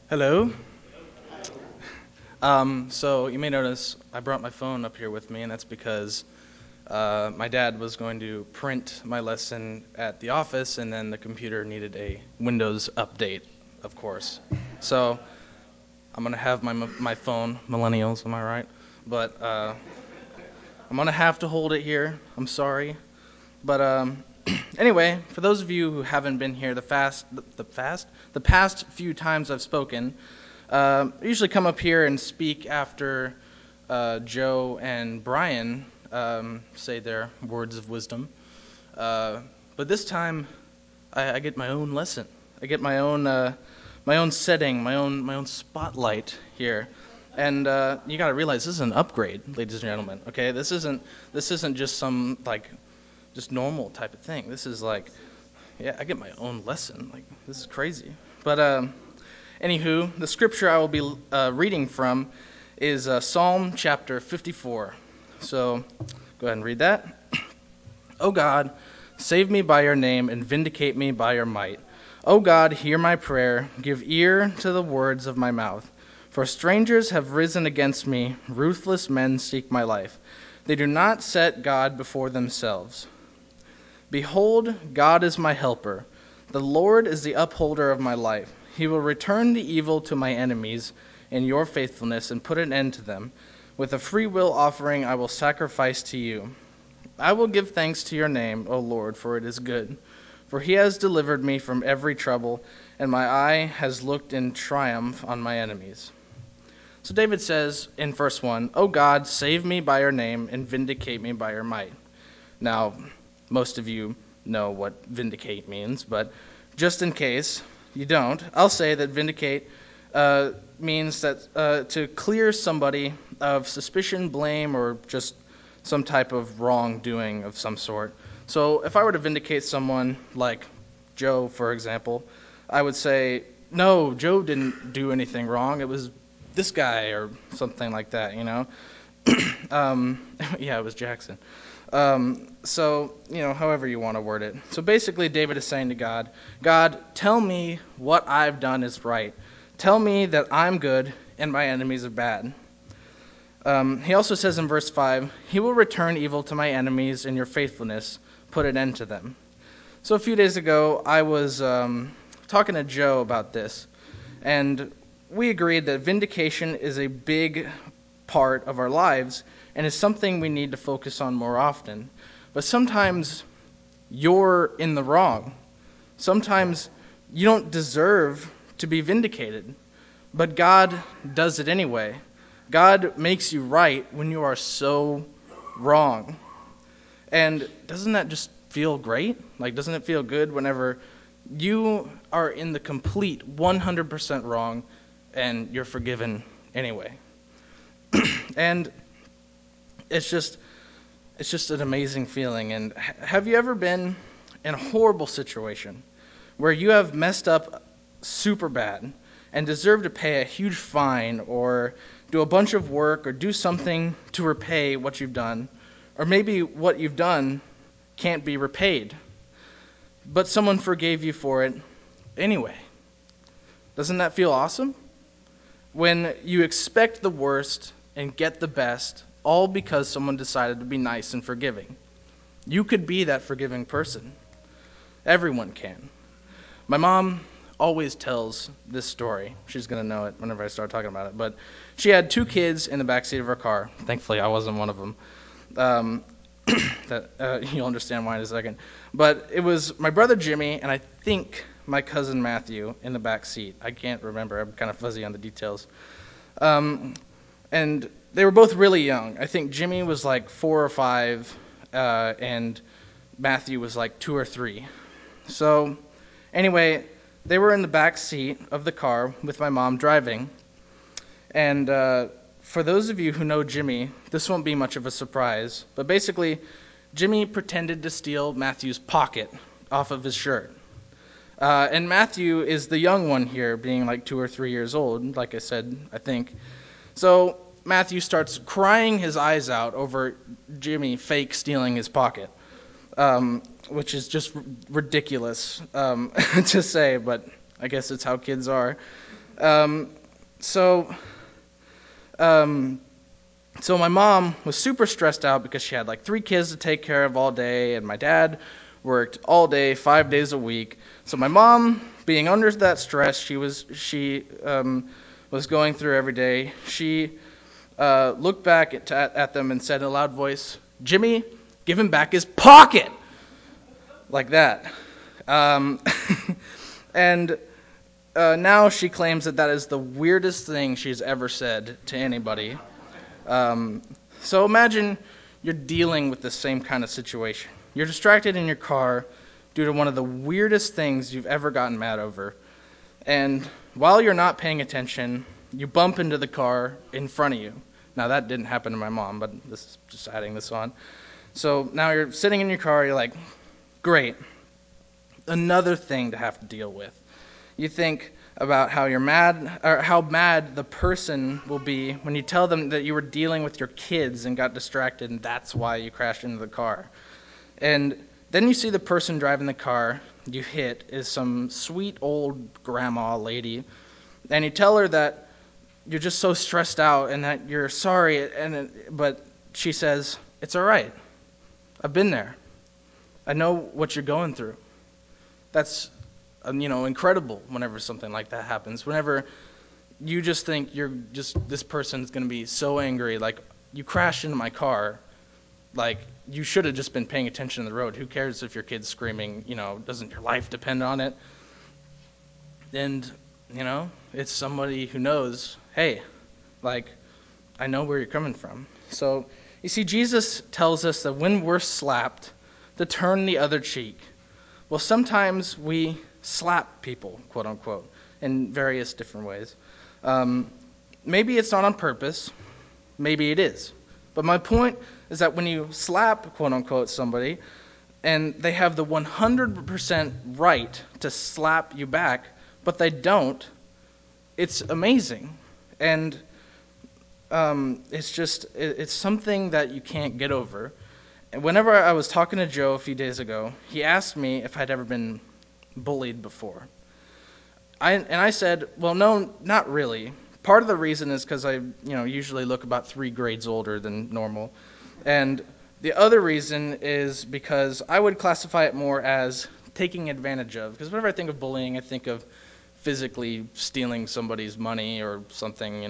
Hello. So you may notice I brought my phone up here with me, and that's because my dad was going to print my lesson at the office, and then the computer needed a Windows update, of course. So I'm gonna have my phone, millennials, am I right? But I'm gonna have to hold it here. I'm sorry, but anyway, for those of you who haven't been here, the past few times I've spoken. I usually come up here and speak after Joe and Brian say their words of wisdom. But this time, I get my own lesson. I get my own setting, my own spotlight here. And you got to realize this is an upgrade, ladies and gentlemen. Okay, this isn't just some like just normal type of thing. This is like, yeah, I get my own lesson. Like this is crazy. But anywho, the scripture I will be reading from is Psalm chapter 54. So go ahead and read that. O God, save me by your name and vindicate me by your might. O God, hear my prayer. Give ear to the words of my mouth. For strangers have risen against me. Ruthless men seek my life. They do not set God before themselves. Behold, God is my helper. The Lord is the upholder of my life. He will return the evil to my enemies in your faithfulness and put an end to them. With a free will offering I will sacrifice to you. I will give thanks to your name, O Lord, for it is good. For he has delivered me from every trouble, and my eye has looked in triumph on my enemies. So David says in verse 1, O God, save me by your name and vindicate me by your might. Now, most of you know what vindicate means, but just in case you don't, I'll say that vindicate means that to clear somebody of suspicion, blame, or just some type of wrongdoing of some sort. So if I were to vindicate someone like Joe, for example, I would say, no, Joe didn't do anything wrong. It was this guy or something like that, you know? Yeah, it was Jackson. However you want to word it. So basically, David is saying to God, God, tell me what I've done is right. Tell me that I'm good and my enemies are bad. He also says in verse 5, He will return evil to my enemies in your faithfulness, put an end to them. So a few days ago, I was talking to Joe about this, and we agreed that vindication is a big part of our lives and is something we need to focus on more often. But sometimes you're in the wrong. Sometimes you don't deserve to be vindicated, but God does it anyway. God makes you right when you are so wrong. And doesn't that just feel great? Like, doesn't it feel good whenever you are in the complete 100% wrong and you're forgiven anyway? And it's just an amazing feeling. And have you ever been in a horrible situation where you have messed up super bad and deserve to pay a huge fine or do a bunch of work or do something to repay what you've done, or maybe what you've done can't be repaid, but someone forgave you for it anyway? Doesn't that feel awesome? When you expect the worst and get the best, all because someone decided to be nice and forgiving. You could be that forgiving person. Everyone can. My mom always tells this story. She's going to know it whenever I start talking about it. But she had two kids in the backseat of her car. Thankfully, I wasn't one of them. You'll understand why in a second. But it was my brother Jimmy and I think my cousin Matthew in the back seat. I can't remember. I'm kind of fuzzy on the details. And they were both really young. I think Jimmy was like 4 or 5, and Matthew was like 2 or 3. So anyway, they were in the back seat of the car with my mom driving. And for those of you who know Jimmy, this won't be much of a surprise. But basically, Jimmy pretended to steal Matthew's pocket off of his shirt. And Matthew is the young one here, being like 2 or 3 years old, like I said, I think. So Matthew starts crying his eyes out over Jimmy fake stealing his pocket, which is just ridiculous to say, but I guess it's how kids are. Um, so, um, so my mom was super stressed out because she had like 3 kids to take care of all day, and my dad worked all day, 5 days a week. So my mom, being under that stress, was going through every day. She looked back at them and said in a loud voice, "Jimmy, give him back his pocket," like that. Um, and now she claims that that is the weirdest thing she's ever said to anybody. Um, so imagine you're dealing with the same kind of situation. You're distracted in your car due to one of the weirdest things you've ever gotten mad over. And while you're not paying attention, you bump into the car in front of you. Now, that didn't happen to my mom, but this is just adding this on. So now you're sitting in your car, you're like, great, another thing to have to deal with. You think about how you're mad, or how mad the person will be when you tell them that you were dealing with your kids and got distracted, and that's why you crashed into the car. And then you see the person driving the car you hit is some sweet old grandma lady, and you tell her that you're just so stressed out and that you're sorry, but she says, "It's all right. I've been there. I know what you're going through." That's incredible whenever something like that happens. Whenever you just think this person's going to be so angry, like, you crashed into my car, like, you should have just been paying attention to the road. Who cares if your kid's screaming? Doesn't your life depend on it? And, it's somebody who knows, hey, like, I know where you're coming from. So, you see, Jesus tells us that when we're slapped, to turn the other cheek. Well, sometimes we slap people, quote unquote, in various different ways. Maybe it's not on purpose. Maybe it is. But my point is that when you slap, quote unquote, somebody, and they have the 100% right to slap you back, but they don't, it's amazing. And it's something that you can't get over. And whenever I was talking to Joe a few days ago, he asked me if I'd ever been bullied before. I said, well, no, not really. Part of the reason is because I usually look about 3 grades older than normal. And the other reason is because I would classify it more as taking advantage of. Because whenever I think of bullying, I think of physically stealing somebody's money or something,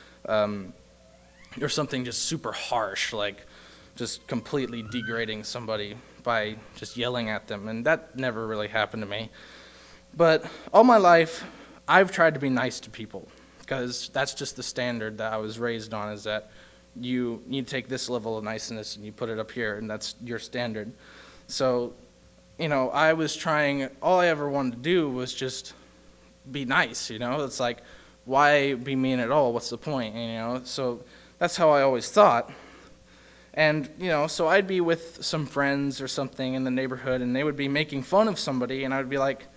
or something just super harsh, like just completely degrading somebody by just yelling at them. And that never really happened to me. But all my life, I've tried to be nice to people because that's just the standard that I was raised on, is that you need to take this level of niceness and you put it up here, and that's your standard. So, I was trying, all I ever wanted to do was just be nice, It's like, why be mean at all? What's the point, So that's how I always thought. And, so I'd be with some friends or something in the neighborhood, and they would be making fun of somebody, and I would be like,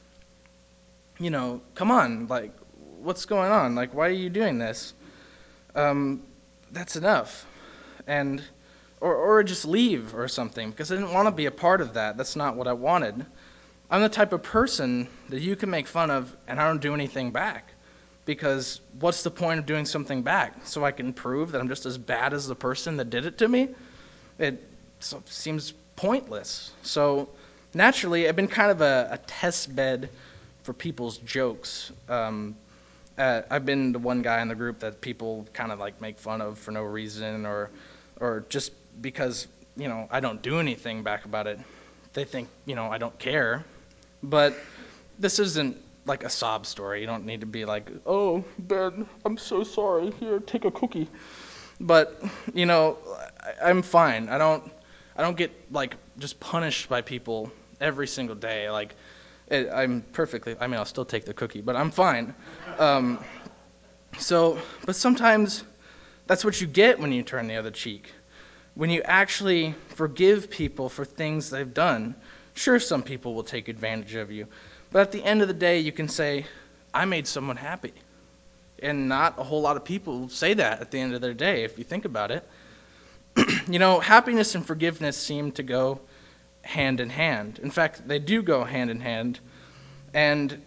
come on, like, what's going on? Like, why are you doing this? That's enough. And, or just leave or something, because I didn't want to be a part of that. That's not what I wanted. I'm the type of person that you can make fun of, and I don't do anything back. Because what's the point of doing something back? So I can prove that I'm just as bad as the person that did it to me? It seems pointless. So naturally, I've been kind of a test bed for people's jokes. I've been the one guy in the group that people kind of like make fun of for no reason, or just because I don't do anything back about it. They think I don't care. But this isn't like a sob story. You don't need to be like, "Oh, Ben, I'm so sorry. Here, take a cookie." But I'm fine. I don't get like just punished by people every single day. Like, I'm perfectly. I mean, I'll still take the cookie, but I'm fine. Um, but sometimes that's what you get when you turn the other cheek. When you actually forgive people for things they've done. Sure, some people will take advantage of you, but at the end of the day, you can say, "I made someone happy." And not a whole lot of people say that at the end of their day, if you think about it. Happiness and forgiveness seem to go hand in hand. In fact, they do go hand in hand. And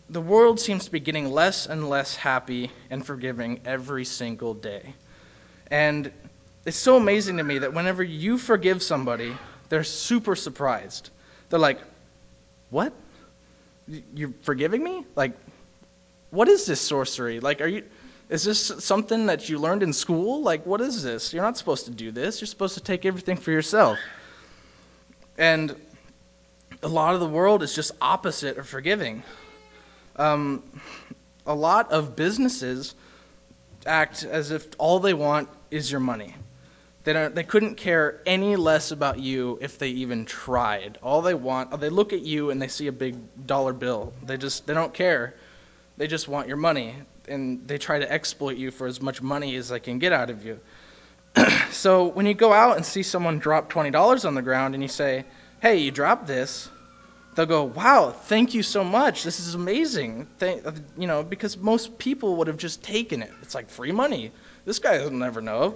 the world seems to be getting less and less happy and forgiving every single day. And it's so amazing to me that whenever you forgive somebody, they're super surprised. They're like, "What? You're forgiving me? Like, what is this sorcery? Like, is this something that you learned in school? Like, what is this? You're not supposed to do this. You're supposed to take everything for yourself." And a lot of the world is just opposite of forgiving. A lot of businesses act as if all they want is your money. They couldn't care any less about you if they even tried. All they want, they look at you and they see a big dollar bill. They don't care. They just want your money, and they try to exploit you for as much money as they can get out of you. So when you go out and see someone drop $20 on the ground and you say, "Hey, you dropped this," they'll go, "Wow, thank you so much. This is amazing." Because most people would have just taken it. It's like free money. This guy will never know.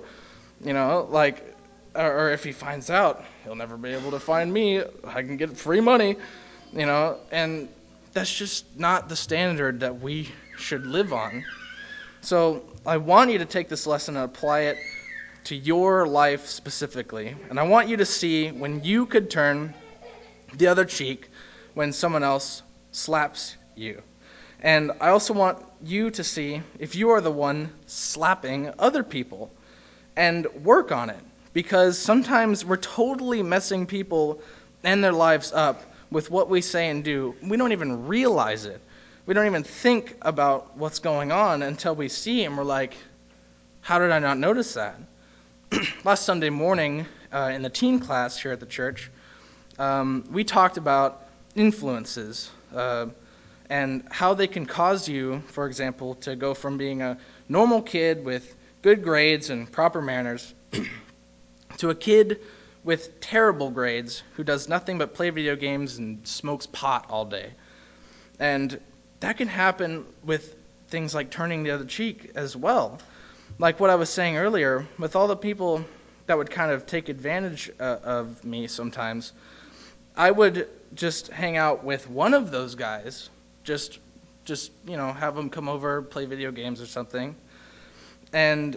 Or if he finds out, he'll never be able to find me. I can get free money, and that's just not the standard that we should live on. So I want you to take this lesson and apply it to your life specifically. And I want you to see when you could turn the other cheek when someone else slaps you. And I also want you to see if you are the one slapping other people and work on it. Because sometimes we're totally messing people and their lives up with what we say and do. We don't even realize it. We don't even think about what's going on until we see and we're like, how did I not notice that? Last Sunday morning in the teen class here at the church, we talked about influences and how they can cause you, for example, to go from being a normal kid with good grades and proper manners to a kid with terrible grades who does nothing but play video games and smokes pot all day. And that can happen with things like turning the other cheek as well. Like what I was saying earlier, with all the people that would kind of take advantage of me sometimes, I would just hang out with one of those guys, just have them come over, play video games or something. And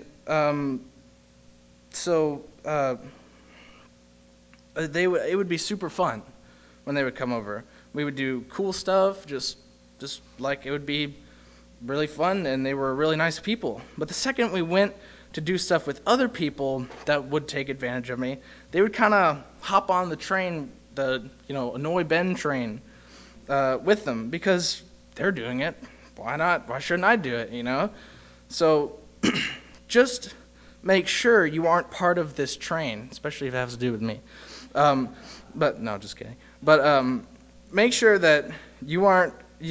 it would be super fun when they would come over. We would do cool stuff, just like it would be really fun, and they were really nice people. But the second we went to do stuff with other people that would take advantage of me, they would kind of hop on the train, the annoy Ben train, with them because they're doing it. Why not? Why shouldn't I do it? So just make sure you aren't part of this train, especially if it has to do with me. But no, just kidding. But make sure that you aren't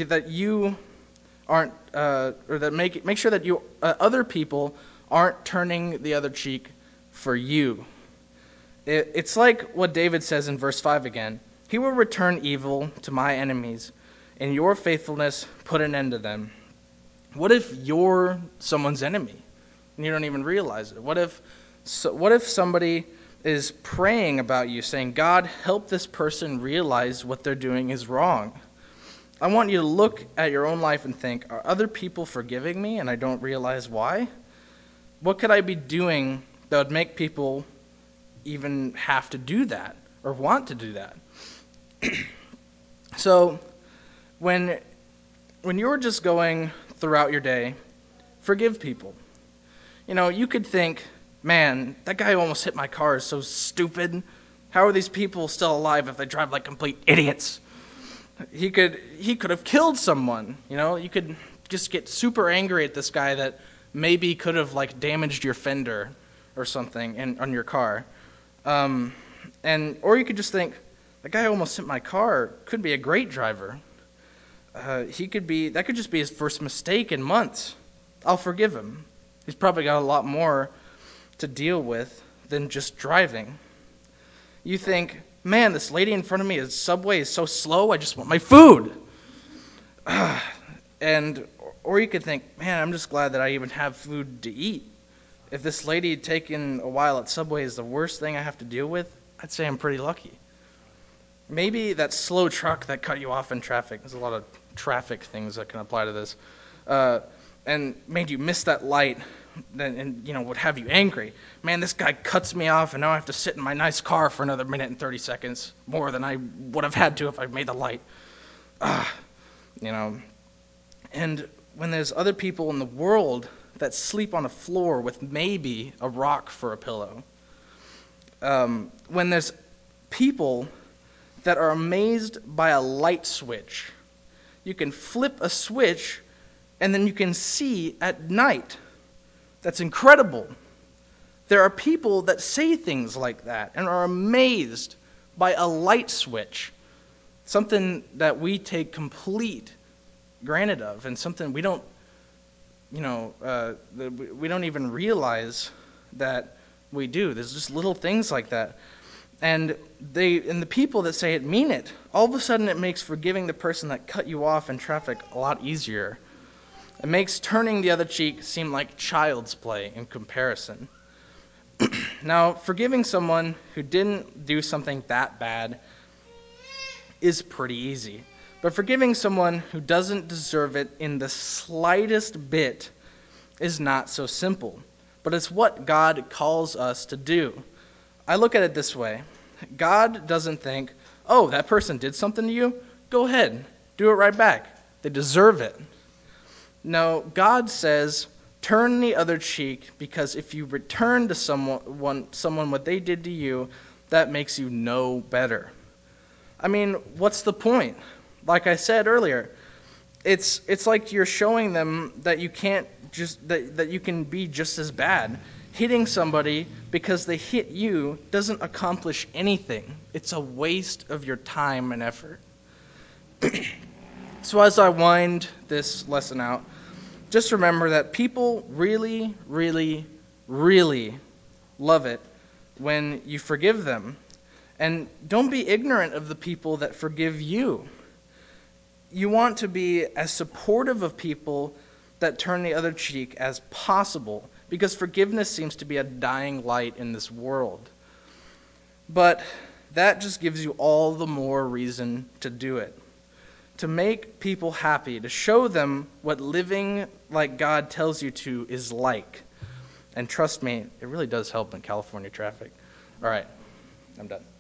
make sure that you other people aren't turning the other cheek for you. It's like what David says in verse 5 again. He will return evil to my enemies, and your faithfulness put an end to them. What if you're someone's enemy and you don't even realize it? What if somebody is praying about you, saying, "God, help this person realize what they're doing is wrong"? I want you to look at your own life and think, are other people forgiving me and I don't realize why? What could I be doing that would make people even have to do that or want to do that? So when you're just going throughout your day, forgive people. You could think, man, that guy who almost hit my car is so stupid. How are these people still alive if they drive like complete idiots? He could have killed someone. You could just get super angry at this guy that maybe could have like damaged your fender or something on your car. Or you could just think, the guy who almost hit my car could be a great driver. That could just be his first mistake in months. I'll forgive him. He's probably got a lot more to deal with than just driving. You think, man, this lady in front of me at Subway is so slow, I just want my food. Or you could think, man, I'm just glad that I even have food to eat. If this lady taking a while at Subway is the worst thing I have to deal with, I'd say I'm pretty lucky. Maybe that slow truck that cut you off in traffic, there's a lot of traffic things that can apply to this, and made you miss that light, and would have you angry. Man, this guy cuts me off, and now I have to sit in my nice car for another minute and 30 seconds more than I would have had to if I made the light. You know. And when there's other people in the world that sleep on a floor with maybe a rock for a pillow, when there's people that are amazed by a light switch, you can flip a switch and then you can see at night. That's incredible. There are people that say things like that and are amazed by a light switch, something that we take complete granted of, and something we don't, we don't even realize that we do. There's just little things like that. And the people that say it mean it. All of a sudden it makes forgiving the person that cut you off in traffic a lot easier. It makes turning the other cheek seem like child's play in comparison. Now, forgiving someone who didn't do something that bad is pretty easy. But forgiving someone who doesn't deserve it in the slightest bit is not so simple. But it's what God calls us to do. I look at it this way. God doesn't think, oh, that person did something to you? Go ahead, do it right back. They deserve it. No, God says, turn the other cheek, because if you return to someone what they did to you, that makes you no better. I mean, what's the point? Like I said earlier, it's like you're showing them that you can't that you can be just as bad. Hitting somebody because they hit you doesn't accomplish anything. It's a waste of your time and effort. So as I wind this lesson out, just remember that people really, really, really love it when you forgive them. And don't be ignorant of the people that forgive you. You want to be as supportive of people that turn the other cheek as possible, because forgiveness seems to be a dying light in this world. But that just gives you all the more reason to do it. To make people happy, to show them what living like God tells you to is like. And trust me, it really does help in California traffic. All right, I'm done.